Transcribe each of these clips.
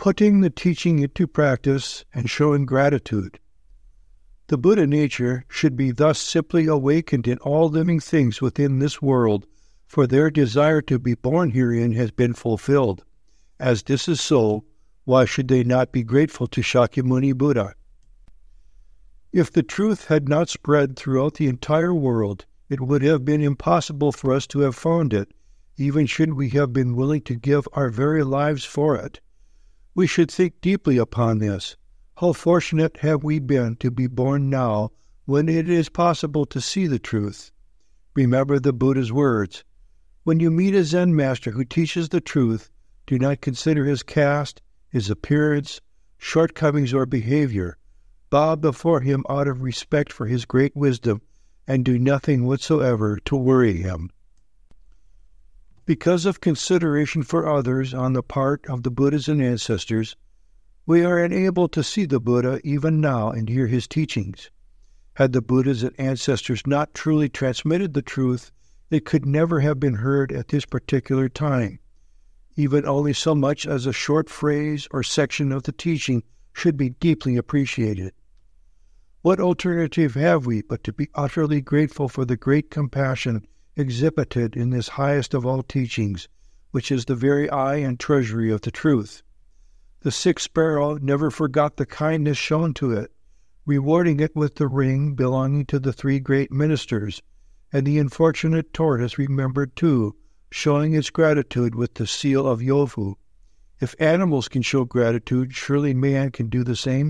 putting the teaching into practice and showing gratitude. The Buddha nature should be thus simply awakened in all living things within this world, for their desire to be born herein has been fulfilled. As this is so, why should they not be grateful to Shakyamuni Buddha? If the truth had not spread throughout the entire world, it would have been impossible for us to have found it, even should we have been willing to give our very lives for it. We should think deeply upon this. How fortunate have we been to be born now, when it is possible to see the truth. Remember the Buddha's words. When you meet a Zen master who teaches the truth, do not consider his caste, his appearance, shortcomings, or behavior. Bow before him out of respect for his great wisdom, and do nothing whatsoever to worry him. Because of consideration for others on the part of the Buddhas and ancestors, we are unable to see the Buddha even now and hear his teachings. Had the Buddhas and ancestors not truly transmitted the truth, it could never have been heard at this particular time. Even only so much as a short phrase or section of the teaching should be deeply appreciated. What alternative have we but to be utterly grateful for the great compassion exhibited in this highest of all teachings, which is the very eye and treasury of the truth? The sick sparrow never forgot the kindness shown to it, rewarding it with the ring belonging to the three great ministers, and the unfortunate tortoise remembered too, showing its gratitude with the seal of Yofu. If animals can show gratitude, surely man can do the same.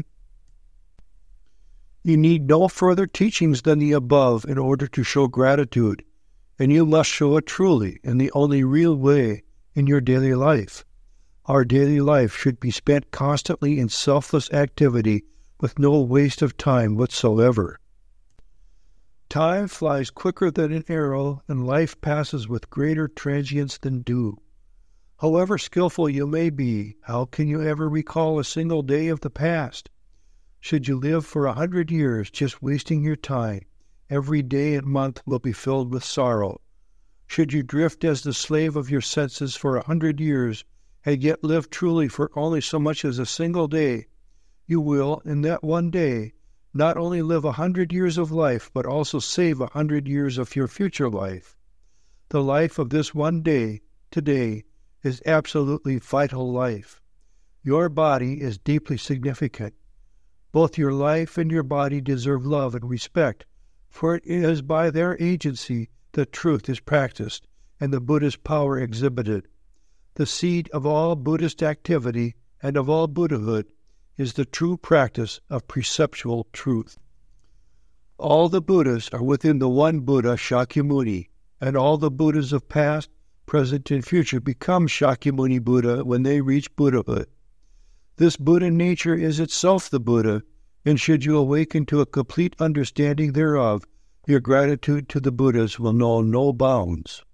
You need no further teachings than the above in order to show gratitude, and you must show it truly in the only real way in your daily life. Our daily life should be spent constantly in selfless activity with no waste of time whatsoever. Time flies quicker than an arrow, and life passes with greater transience than dew. However skillful you may be, how can you ever recall a single day of the past? Should you live for 100 years just wasting your time, every day and month will be filled with sorrow. Should you drift as the slave of your senses for 100 years, and yet live truly for only so much as a single day, you will, in that one day, not only live 100 years of life, but also save 100 years of your future life. The life of this one day, today, is absolutely vital life. Your body is deeply significant. Both your life and your body deserve love and respect, for it is by their agency that truth is practiced and the Buddha's power exhibited. The seed of all Buddhist activity and of all Buddhahood is the true practice of perceptual truth. All the Buddhas are within the one Buddha, Shakyamuni, and all the Buddhas of past, present, and future become Shakyamuni Buddha when they reach Buddhahood. This Buddha nature is itself the Buddha, and should you awaken to a complete understanding thereof, your gratitude to the Buddhas will know no bounds.